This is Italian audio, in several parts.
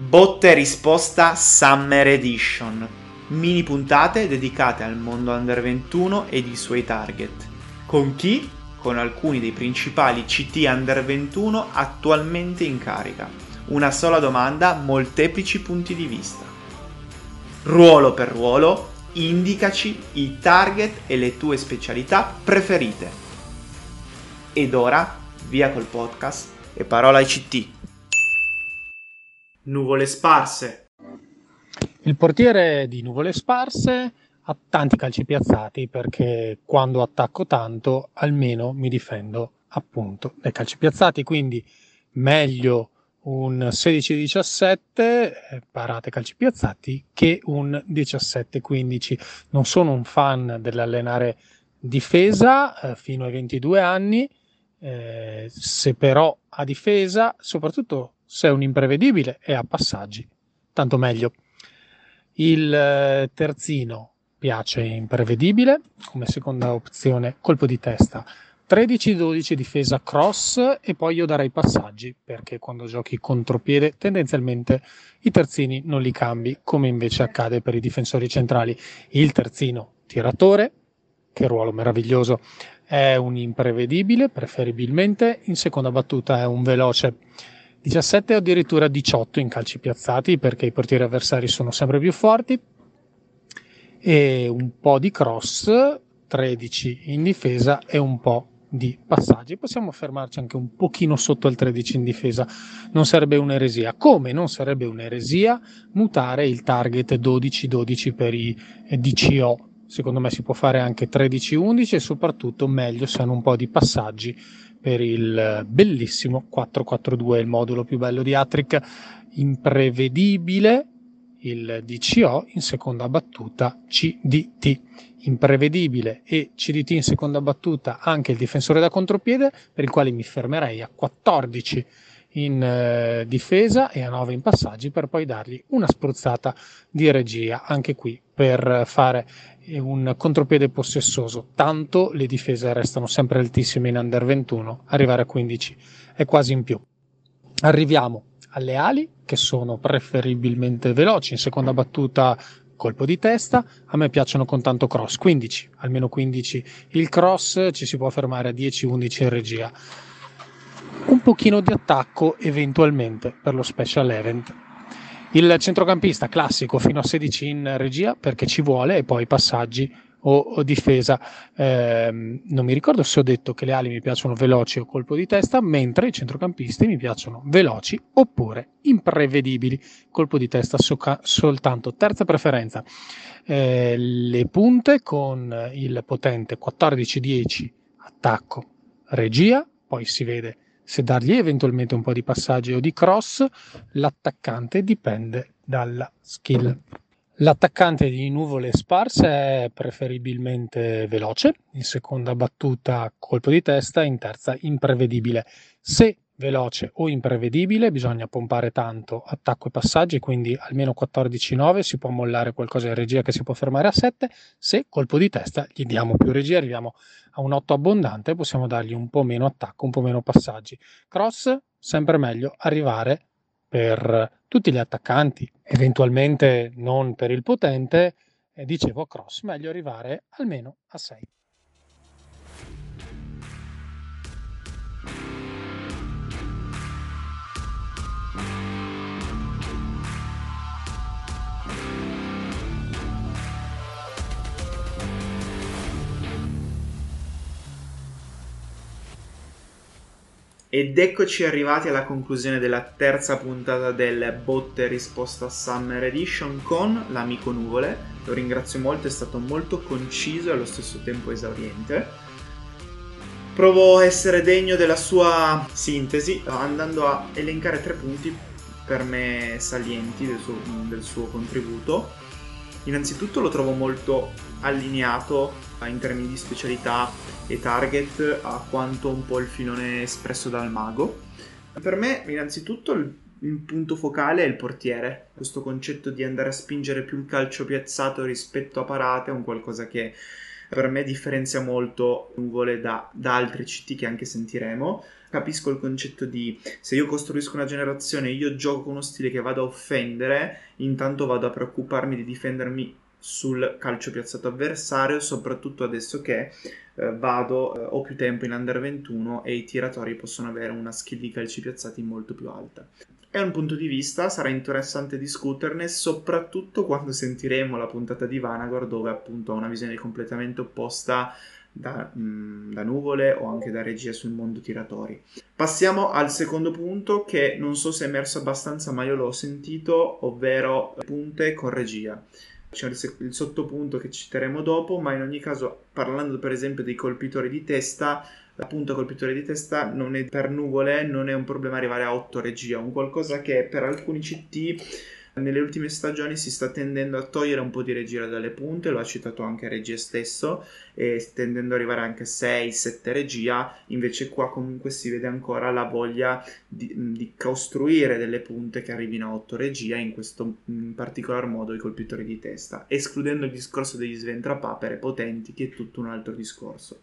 Botta e risposta Summer Edition. Mini puntate dedicate al mondo Under 21 ed i suoi target. Con chi? Con alcuni dei principali CT Under 21 attualmente in carica. Una sola domanda, molteplici punti di vista. Ruolo per ruolo, indicaci i target e le tue specialità preferite. Ed ora, via col podcast e parola ai CT. Nuvole sparse. Il portiere di Nuvole Sparse ha tanti calci piazzati perché quando attacco tanto almeno mi difendo appunto dai calci piazzati, quindi meglio un 16-17 parate calci piazzati che un 17-15. Non sono un fan dell'allenare difesa fino ai 22 anni, se però a difesa, soprattutto se è un imprevedibile e a passaggi, tanto meglio. Il terzino piace imprevedibile, come seconda opzione colpo di testa 13-12 difesa cross, e poi io darei passaggi perché quando giochi contropiede tendenzialmente i terzini non li cambi, come invece accade per i difensori centrali. Il terzino tiratore, che ruolo meraviglioso, è un imprevedibile, preferibilmente in seconda battuta è un veloce 17 o addirittura 18 in calci piazzati perché i portieri avversari sono sempre più forti, e un po' di cross 13 in difesa e un po' di passaggi. Possiamo fermarci anche un pochino sotto il 13 in difesa, non sarebbe un'eresia, come non sarebbe un'eresia mutare il target 12-12 per i DCO. Secondo me si può fare anche 13-11 e soprattutto meglio se hanno un po' di passaggi per il bellissimo 4-4-2, il modulo più bello di Hattrick. Imprevedibile il DCO in seconda battuta CDT. Imprevedibile e CDT in seconda battuta anche il difensore da contropiede, per il quale mi fermerei a 14 in difesa e a 9 in passaggi, per poi dargli una spruzzata di regia anche qui per fare un contropiede possessoso. Tanto le difese restano sempre altissime in Under 21, arrivare a 15 è quasi in più. Arriviamo alle ali, che sono preferibilmente veloci, in seconda battuta colpo di testa, a me piacciono con tanto cross, 15, almeno 15 il cross, ci si può fermare a 10-11 in regia. Un pochino di attacco eventualmente per lo special event. Il centrocampista classico fino a 16 in regia perché ci vuole, e poi passaggi o difesa. Non mi ricordo se ho detto che le ali mi piacciono veloci o colpo di testa, mentre i centrocampisti mi piacciono veloci oppure imprevedibili, colpo di testa soltanto. Terza preferenza, le punte con il potente 14-10 attacco regia, poi si vede se dargli eventualmente un po' di passaggi o di cross. L'attaccante dipende dalla skill. L'attaccante di Nuvole Sparse è preferibilmente veloce, in seconda battuta colpo di testa, in terza imprevedibile. Se veloce o imprevedibile bisogna pompare tanto attacco e passaggi, quindi almeno 14-9, si può mollare qualcosa in regia che si può fermare a 7. Se colpo di testa gli diamo più regia, arriviamo a un 8 abbondante, possiamo dargli un po' meno attacco, un po' meno passaggi. Cross, sempre meglio arrivare per tutti gli attaccanti, eventualmente non per il potente, dicevo cross, meglio arrivare almeno a 6. Ed eccoci arrivati alla conclusione della terza puntata del Botta e risposta Summer Edition con l'amico Nuvole. Lo ringrazio molto, è stato molto conciso e allo stesso tempo esauriente. Provo a essere degno della sua sintesi andando a elencare 3 punti per me salienti del suo contributo. Innanzitutto lo trovo molto allineato in termini di specialità e target a quanto un po' il filone espresso dal mago. Per me innanzitutto il punto focale è il portiere, questo concetto di andare a spingere più il calcio piazzato rispetto a parate è un qualcosa che per me differenzia molto Nuvole da altre CT che anche sentiremo. Capisco il concetto di se io costruisco una generazione, io gioco con uno stile che vado a offendere, intanto vado a preoccuparmi di difendermi sul calcio piazzato avversario, soprattutto adesso che ho più tempo in Under 21 e i tiratori possono avere una skill di calci piazzati molto più alta. È un punto di vista, sarà interessante discuterne, soprattutto quando sentiremo la puntata di Vanagor, dove appunto ha una visione completamente opposta da Nuvole o anche da regia sul mondo tiratori. Passiamo al secondo punto, che non so se è emerso abbastanza, ma io l'ho sentito, ovvero punte con regia. C'è il sottopunto che citeremo dopo, ma in ogni caso, parlando per esempio dei colpitori di testa, appunto colpitore di testa non è, per Nuvole non è un problema arrivare a 8 regia, un qualcosa che per alcuni CT nelle ultime stagioni si sta tendendo a togliere un po' di regia dalle punte, lo ha citato anche Regia stesso, e tendendo ad arrivare anche a 6-7 regia. Invece qua comunque si vede ancora la voglia di costruire delle punte che arrivino a 8 regia, in particolar modo i colpitori di testa, escludendo il discorso degli sventrapapere potenti, che è tutto un altro discorso.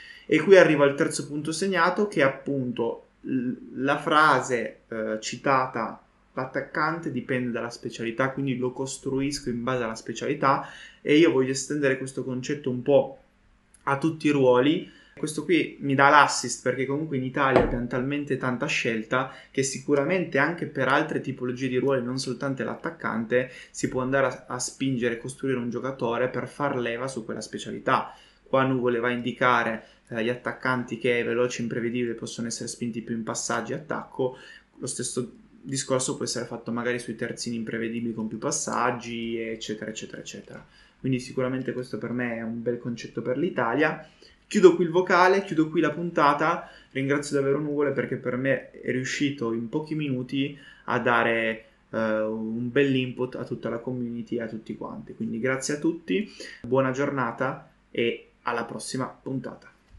E qui arrivo al terzo punto segnato, che è appunto la frase citata: l'attaccante dipende dalla specialità, quindi lo costruisco in base alla specialità, e io voglio estendere questo concetto un po' a tutti i ruoli. Questo qui mi dà l'assist perché comunque in Italia abbiamo talmente tanta scelta che sicuramente anche per altre tipologie di ruoli, non soltanto l'attaccante, si può andare a spingere e costruire un giocatore per far leva su quella specialità. Qua Nuvole va a indicare gli attaccanti che veloci e imprevedibili possono essere spinti più in passaggi e attacco. Lo stesso discorso può essere fatto magari sui terzini imprevedibili con più passaggi, eccetera eccetera eccetera. Quindi sicuramente questo per me è un bel concetto per l'Italia. Chiudo qui il vocale, chiudo qui la puntata, ringrazio davvero Nuvole perché per me è riuscito in pochi minuti a dare un bel input a tutta la community e a tutti quanti. Quindi grazie a tutti, buona giornata e alla prossima puntata.